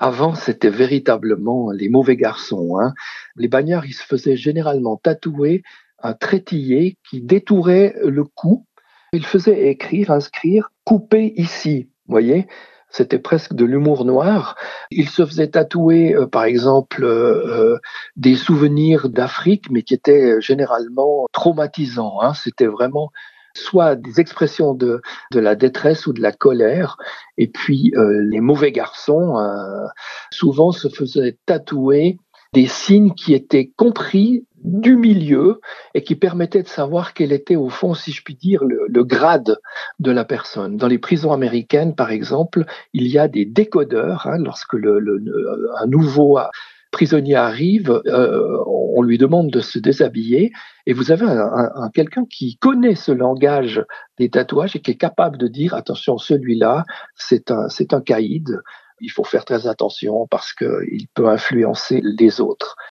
Avant, c'était véritablement les mauvais garçons, hein. Les bagnards, ils se faisaient généralement tatouer un trétillet qui détourait le cou. Ils faisaient inscrire «Coupé ici», vous voyez? C'était presque de l'humour noir. Ils se faisaient tatouer, par exemple, des souvenirs d'Afrique, mais qui étaient généralement traumatisants, hein. C'était vraiment soit des expressions de la détresse ou de la colère, et puis les mauvais garçons, souvent se faisaient tatouer des signes qui étaient compris du milieu et qui permettaient de savoir quel était au fond, si je puis dire, le grade de la personne. Dans les prisons américaines, par exemple, il y a des décodeurs, hein, lorsque un nouveau prisonnier arrive, on lui demande de se déshabiller et vous avez quelqu'un qui connaît ce langage des tatouages et qui est capable de dire attention, celui-là, c'est un caïd, il faut faire très attention parce qu'il peut influencer les autres.